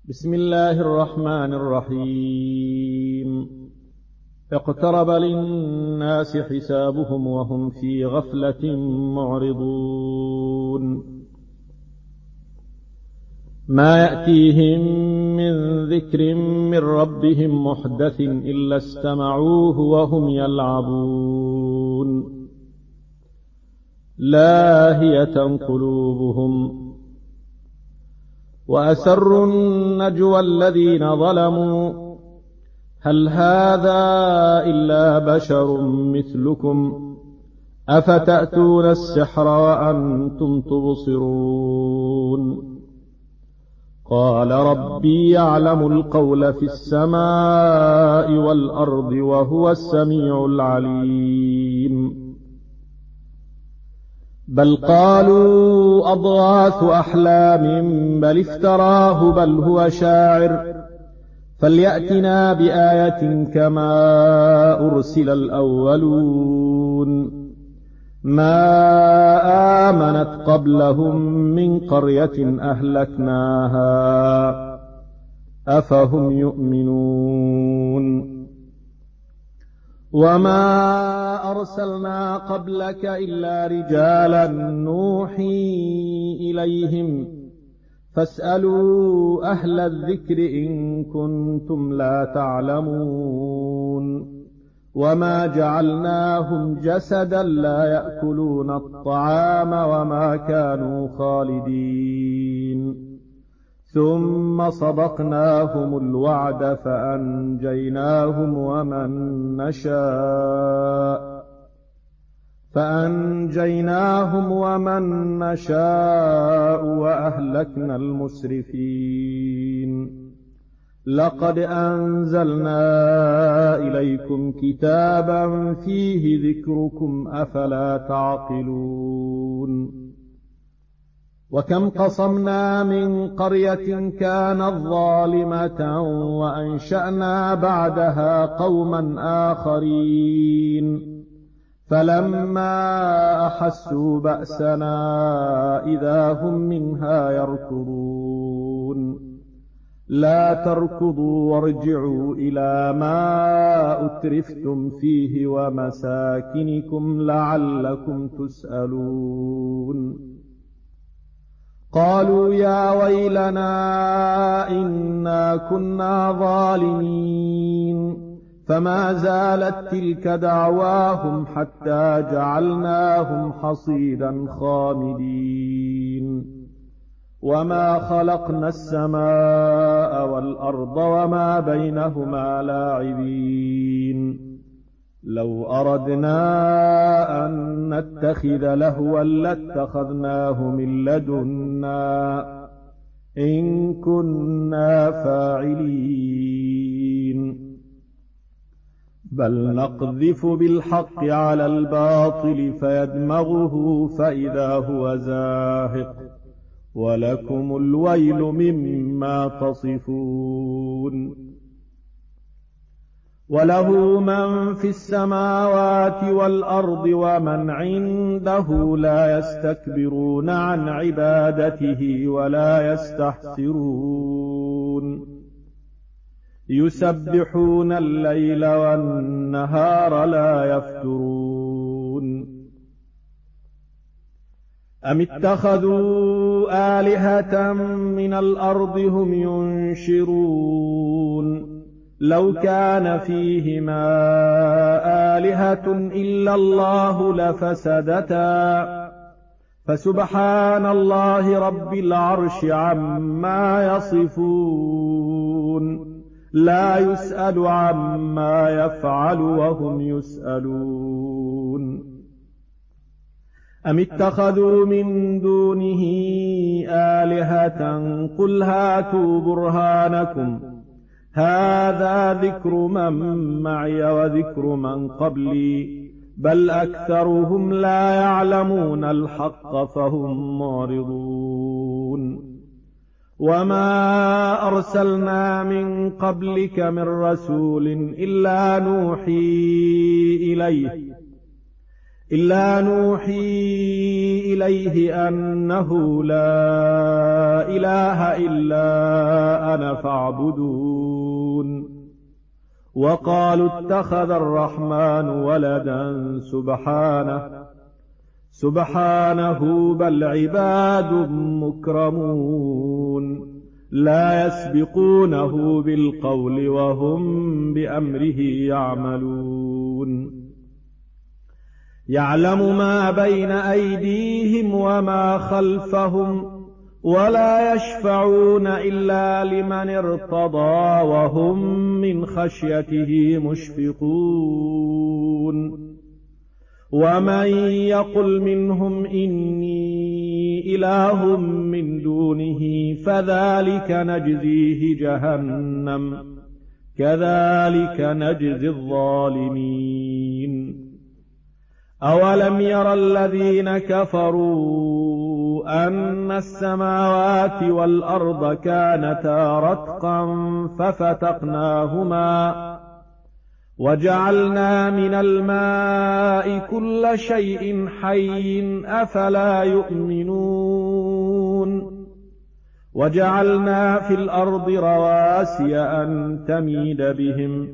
بسم الله الرحمن الرحيم. اقترب للناس حسابهم وهم في غفلة معرضون. ما يأتيهم من ذكر من ربهم محدث إلا استمعوه وهم يلعبون. لاهية قلوبهم وأسروا النجوى الذين ظلموا هل هذا إلا بشر مثلكم أفتأتون السحر وأنتم تبصرون. قال ربي يعلم القول في السماء والأرض وهو السميع العليم. بل قالوا أضغاث أحلام بل افتراه بل هو شاعر فليأتنا بآية كما أرسل الأولون. ما آمنت قبلهم من قرية أهلكناها أفهم يؤمنون. وما أرسلنا قبلك إلا رجالا نوحي إليهم فاسألوا أهل الذكر إن كنتم لا تعلمون. وما جعلناهم جسدا لا يأكلون الطعام وما كانوا خالدين. ثم صدقناهم الوعد فأنجيناهم ومن نشاء وأهلكنا المسرفين. لقد أنزلنا إليكم كتابا فيه ذكركم أفلا تعقلون. وكم قصمنا من قرية كانت ظالمة وأنشأنا بعدها قوما آخرين فلما أحسوا بأسنا إذا هم منها يركضون. لا تركضوا وارجعوا إلى ما أترفتم فيه ومساكنكم لعلكم تسألون. قالوا يا ويلنا إنا كنا ظالمين فما زالت تلك دعواهم حتى جعلناهم حصيدا خامدين. وما خلقنا السماء والأرض وما بينهما لاعبين. لو أردنا أن نتخذ لهوا لاتخذناه من لدنا إن كنا فاعلين. بل نقذف بالحق على الباطل فيدمغه فإذا هو زاهق ولكم الويل مما تصفون. وله من في السماوات والأرض ومن عنده لا يستكبرون عن عبادته ولا يستحسرون. يسبحون الليل والنهار لا يفترون. أم اتخذوا آلهة من الأرض هم ينشرون. لو كان فيهما آلهة إلا الله لفسدتا فسبحان الله رب العرش عما يصفون. لا يسأل عما يفعل وهم يسألون. أم اتخذوا من دونه آلهة قل هاتوا برهانكم هذا ذكر من معي وذكر من قبلي بل أكثرهم لا يعلمون الحق فهم معرضون. وما أرسلنا من قبلك من رسول إلا نوحي إليه أنه لا إله إلا أنا فاعبدون وقالوا اتخذ الرحمن ولدا سبحانه بل عباد مكرمون لا يسبقونه بالقول وهم بأمره يعملون يعلم ما بين أيديهم وما خلفهم ولا يشفعون إلا لمن ارتضى وهم من خشيته مشفقون ومن يقل منهم إني إله من دونه فذلك نجزيه جهنم كذلك نجزي الظالمين أولم ير الذين كفروا أن السماوات والأرض كانتا رتقا ففتقناهما وجعلنا من الماء كل شيء حي أفلا يؤمنون وجعلنا في الأرض رواسي أن تميد بهم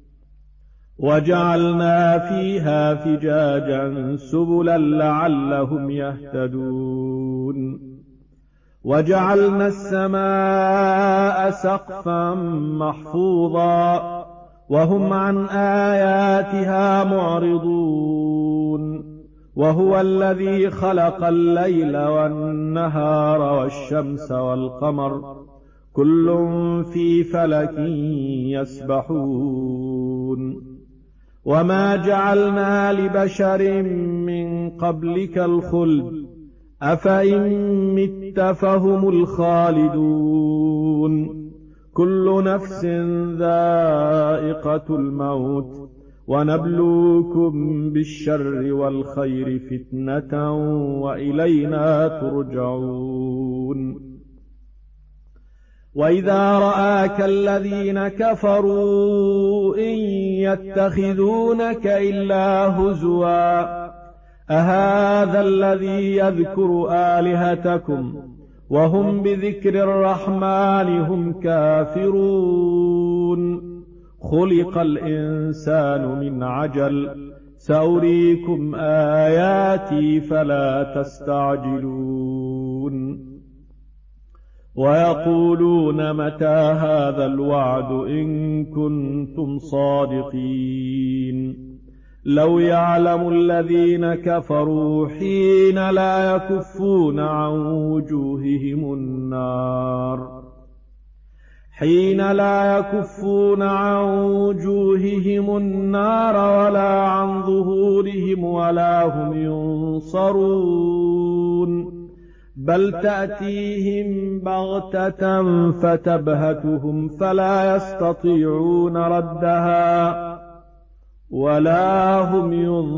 وجعلنا فيها فجاجا سبلا لعلهم يهتدون وجعلنا السماء سقفا محفوظا وهم عن آياتها معرضون وهو الذي خلق الليل والنهار والشمس والقمر كل في فلك يسبحون وما جعلنا لبشر من قبلك الخلد أفإن مت فهم الخالدون كل نفس ذائقة الموت ونبلوكم بالشر والخير فتنة وإلينا ترجعون وإذا رآك الذين كفروا إن يتخذونك إلا هزوا أهذا الذي يذكر آلهتكم وهم بذكر الرحمن هم كافرون خلق الإنسان من عجل سأريكم آياتي فلا تستعجلون ويقولون متى هذا الوعد إن كنتم صادقين لو يعلم الذين كفروا حين لا يكفون عن وجوههم النار ولا عن ظهورهم ولا هم ينصرون بل تأتيهم بغتة فتبهتهم فلا يستطيعون ردها ولا هم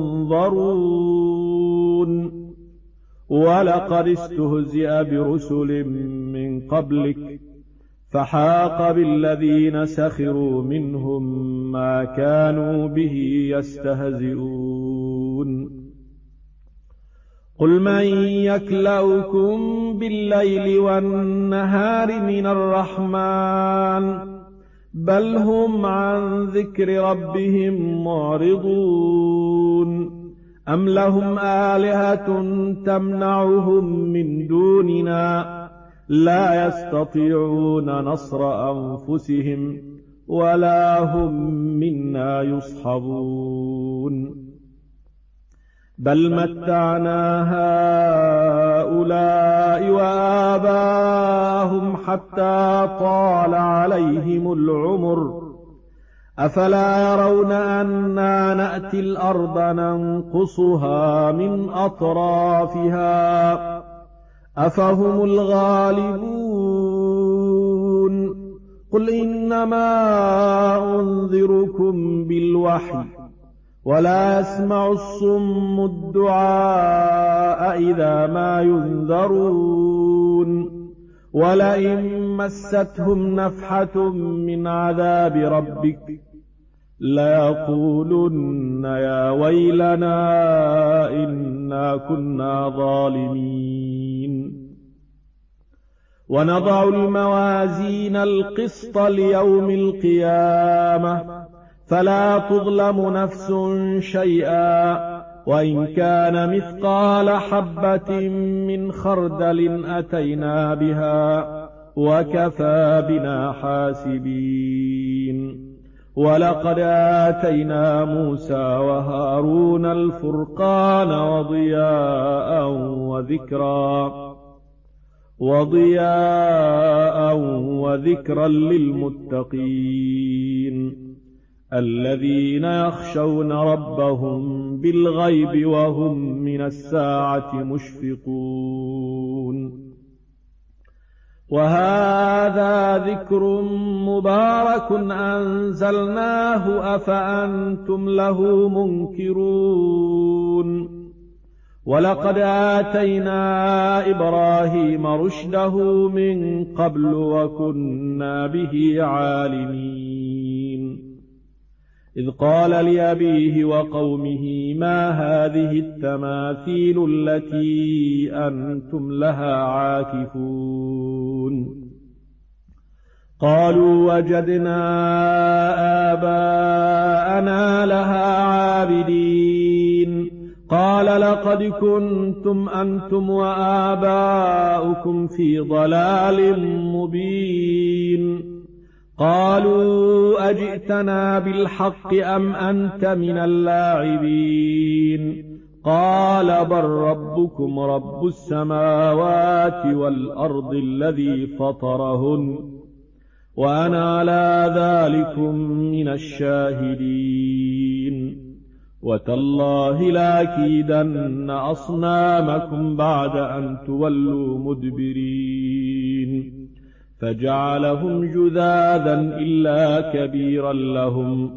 ينظرون ولقد استهزئ برسل من قبلك فحاق بالذين سخروا منهم ما كانوا به يستهزئون قل من يكلؤكم بالليل والنهار من الرحمن بل هم عن ذكر ربهم معرضون أم لهم آلهة تمنعهم من دوننا لا يستطيعون نصر أنفسهم ولا هم منا يصحبون بل متعنا هؤلاء وآباءهم حتى طال عليهم العمر أفلا يرون أنا نأتي الأرض ننقصها من أطرافها أفهم الغالبون قل إنما أنذركم بالوحي ولا يسمع الصم الدعاء إذا ما ينذرون ولئن مستهم نفحة من عذاب ربك ليقولن يا ويلنا إنا كنا ظالمين ونضع الموازين القسط ليوم القيامة فلا تظلم نفس شيئا وإن كان مثقال حبة من خردل أتينا بها وكفى بنا حاسبين ولقد آتينا موسى وهارون الفرقان وضياء وذكرا للمتقين الذين يخشون ربهم بالغيب وهم من الساعة مشفقون وهذا ذكر مبارك أنزلناه أفأنتم له منكرون ولقد آتينا إبراهيم رشده من قبل وكنا به عالمين إذ قال لأبيه وقومه ما هذه التماثيل التي أنتم لها عاكفون قالوا وجدنا آباءنا لها عابدين قال لقد كنتم أنتم وآباؤكم في ضلال مبين قالوا أجئتنا بالحق أم أنت من اللاعبين قال بل ربكم رب السماوات والأرض الذي فطرهن وأنا على ذلكم من الشاهدين وتالله لأكيدن أصنامكم بعد أن تولوا مدبرين فجعلهم جذاذا إلا كبيرا لهم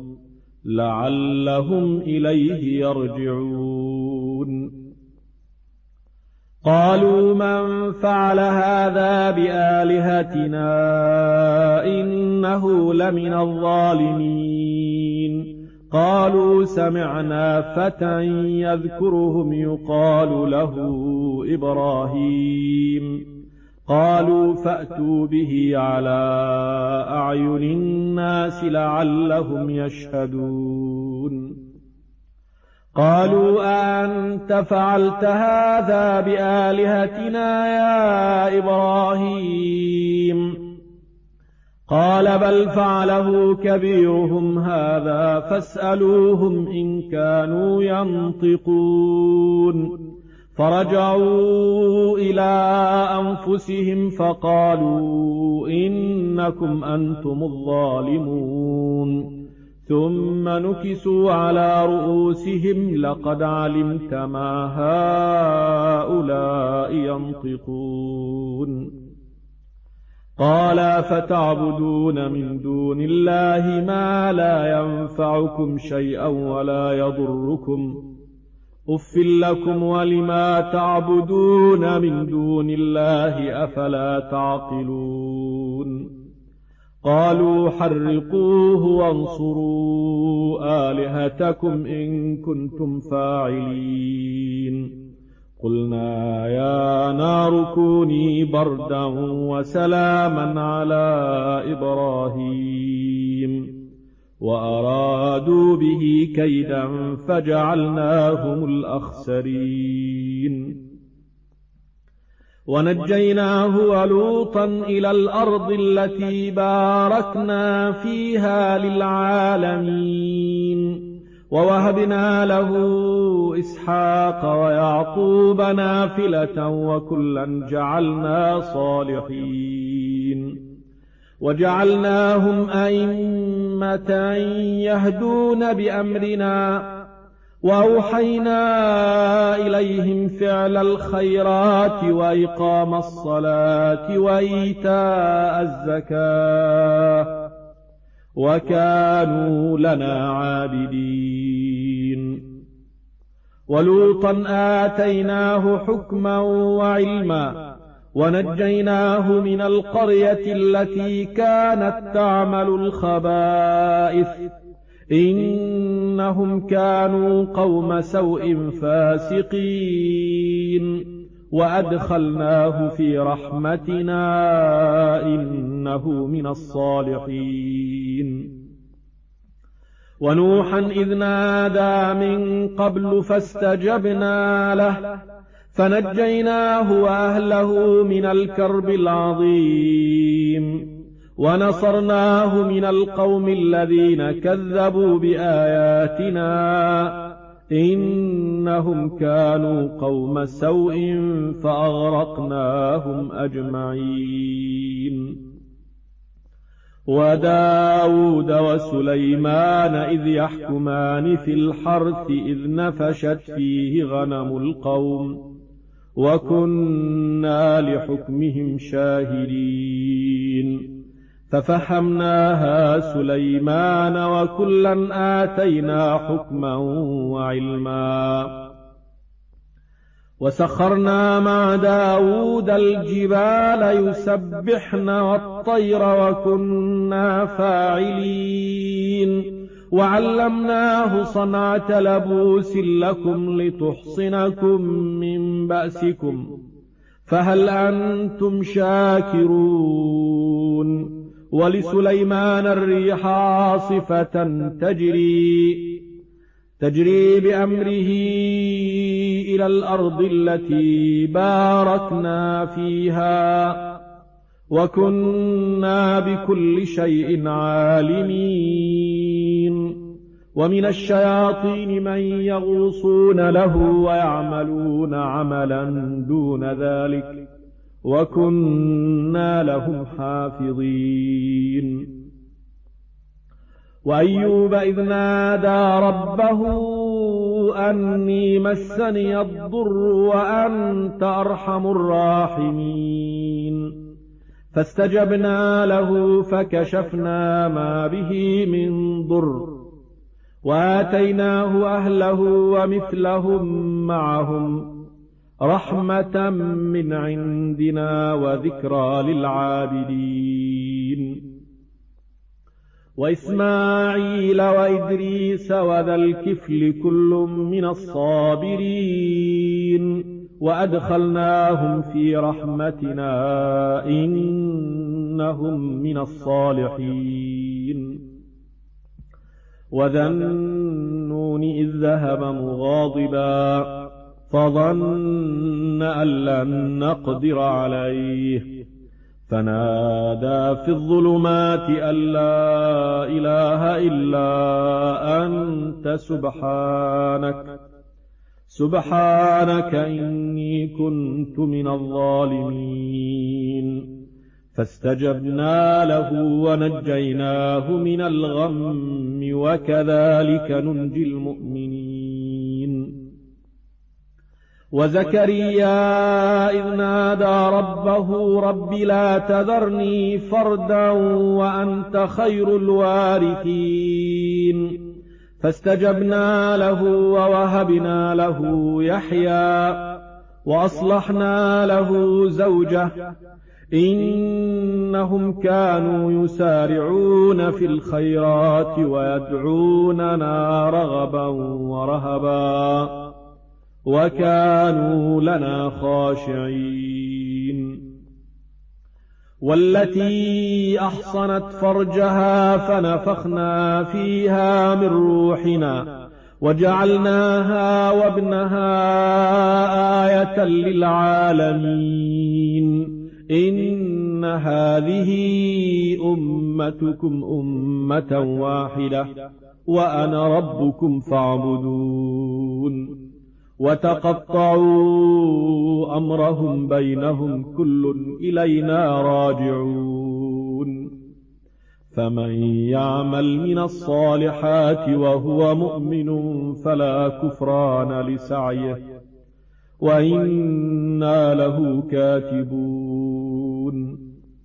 لعلهم إليه يرجعون قالوا من فعل هذا بآلهتنا إنه لمن الظالمين قالوا سمعنا فتى يذكرهم يقال له إبراهيم قالوا فأتوا به على أعين الناس لعلهم يشهدون قالوا أنت فعلت هذا بآلهتنا يا إبراهيم قال بل فعله كبيرهم هذا فاسألوهم إن كانوا ينطقون فرجعوا إلى أنفسهم فقالوا إنكم أنتم الظالمون ثم نكسوا على رؤوسهم لقد علمت ما هؤلاء ينطقون قال فتعبدون من دون الله ما لا ينفعكم شيئا ولا يضركم أف لكم ولما تعبدون من دون الله أفلا تعقلون قالوا حرقوه وانصروا آلهتكم إن كنتم فاعلين قلنا يا نار كوني بردا وسلاما على إبراهيم وأرادوا به كيدا فجعلناهم الأخسرين ونجيناه ولوطا إلى الأرض التي باركنا فيها للعالمين ووهبنا له إسحاق ويعقوب نافلة وكلا جعلنا صالحين وجعلناهم أئمة يهدون بأمرنا وأوحينا إليهم فعل الخيرات وإقام الصلاة وإيتاء الزكاة وكانوا لنا عابدين ولوطا آتيناه حكما وعلما ونجيناه من القرية التي كانت تعمل الخبائث إنهم كانوا قوم سوء فاسقين وأدخلناه في رحمتنا إنه من الصالحين. ونوحا إذ نادى من قبل فاستجبنا له فنجيناه وأهله من الكرب العظيم ونصرناه من القوم الذين كذبوا بآياتنا إنهم كانوا قوم سوء فأغرقناهم أجمعين. وداود وسليمان إذ يحكمان في الحرث إذ نفشت فيه غنم القوم وكنا لحكمهم شاهدين ففهمناها سليمان وكلا آتينا حكما وعلما. وسخرنا مع داود الجبال يسبحن والطير وكنا فاعلين وعلمناه صنعة لبوس لكم لتحصنكم من بأسكم فهل أنتم شاكرون. ولسليمان الريح عاصفة تجري بأمره إلى الأرض التي باركنا فيها وكنا بكل شيء عالمين. ومن الشياطين من يغوصون له ويعملون عملا دون ذلك وكنا لهم حافظين. وأيوب إذ نادى ربه أني مسني الضر وأنت أرحم الراحمين فاستجبنا له فكشفنا ما به من ضر وآتيناه أهله ومثلهم معهم رحمة من عندنا وذكرى للعابدين. وإسماعيل وإدريس وذا الكفل كل من الصابرين وأدخلناهم في رحمتنا إنهم من الصالحين. وذا النون إذ ذهب مغاضبا فظن أن لن نقدر عليه فنادى في الظلمات أن لا إله إلا أنت سبحانك إني كنت من الظالمين. فاستجبنا له ونجيناه من الغم وكذلك ننجي المؤمنين. وزكريا إذ نادى ربه رب لا تذرني فردا وأنت خير الوارثين فاستجبنا له ووهبنا له يحيى وأصلحنا له زوجه إنهم كانوا يسارعون في الخيرات ويدعوننا رغبا ورهبا وكانوا لنا خاشعين. والتي أحصنت فرجها فنفخنا فيها من روحنا وجعلناها وابنها آية للعالمين إن هذه أمتكم أمة واحدة وأنا ربكم فاعبدون. وتقطعوا أمرهم بينهم كل إلينا راجعون. فمن يعمل من الصالحات وهو مؤمن فلا كفران لسعيه وإنا له كاتبون.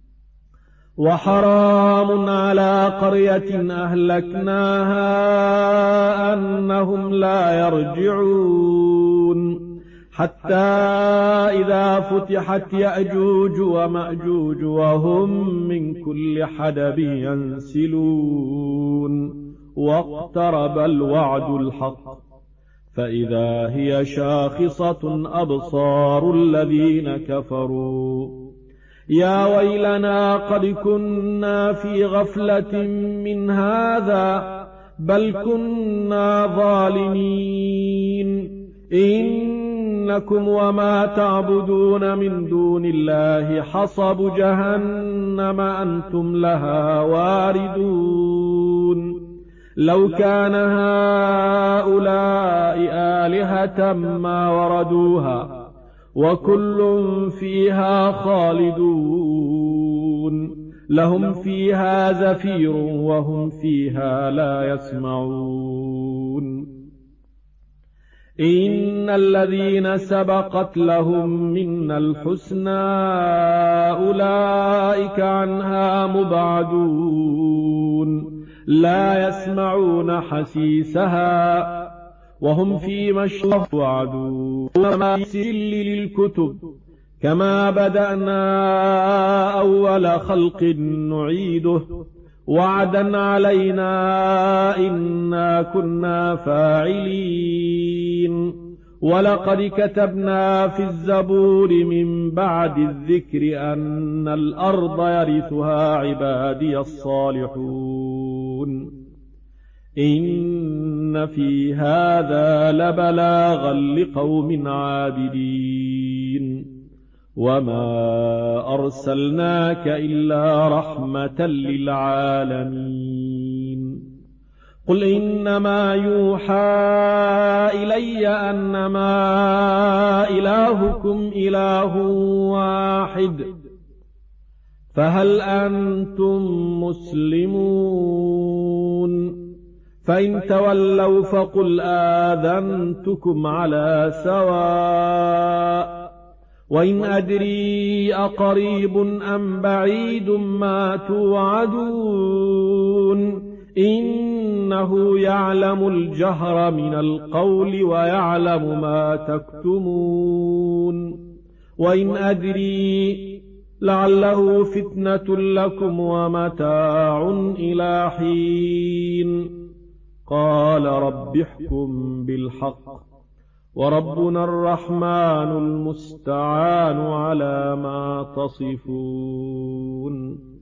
وحرام على قرية أهلكناها أنهم لا يرجعون حتى إذا فتحت يأجوج ومأجوج وهم من كل حدب ينسلون واقترب الوعد الحق فإذا هي شاخصة أبصار الذين كفروا يا ويلنا قد كنا في غفلة من هذا بل كنا ظالمين إنكم وما تعبدون من دون الله حصب جهنم أنتم لها واردون لو كان هؤلاء آلهة ما وردوها وكل فيها خالدون لهم فيها زفير وهم فيها لا يسمعون إن الذين سبقت لهم منا الحسنى أولئك عنها مبعدون لا يسمعون حسيسها وهم فيما اشتهت وعدون وما يسل للكتب كما بدأنا أول خلق نعيده وعدا علينا إنا كنا فاعلين ولقد كتبنا في الزبور من بعد الذكر أن الأرض يرثها عبادي الصالحون إن في هذا لبلاغا لقوم عابدين وما أرسلناك إلا رحمة للعالمين قل إنما يوحى إلي أنما إلهكم إله واحد فهل أنتم مسلمون فإن تولوا فقل آذنتكم على سواء وإن أدري أقريب أم بعيد ما توعدون إنه يعلم الجهر من القول ويعلم ما تكتمون وإن أدري لعله فتنة لكم ومتاع إلى حين قال رب احكم بالحق وربنا الرحمن المستعان على ما تصفون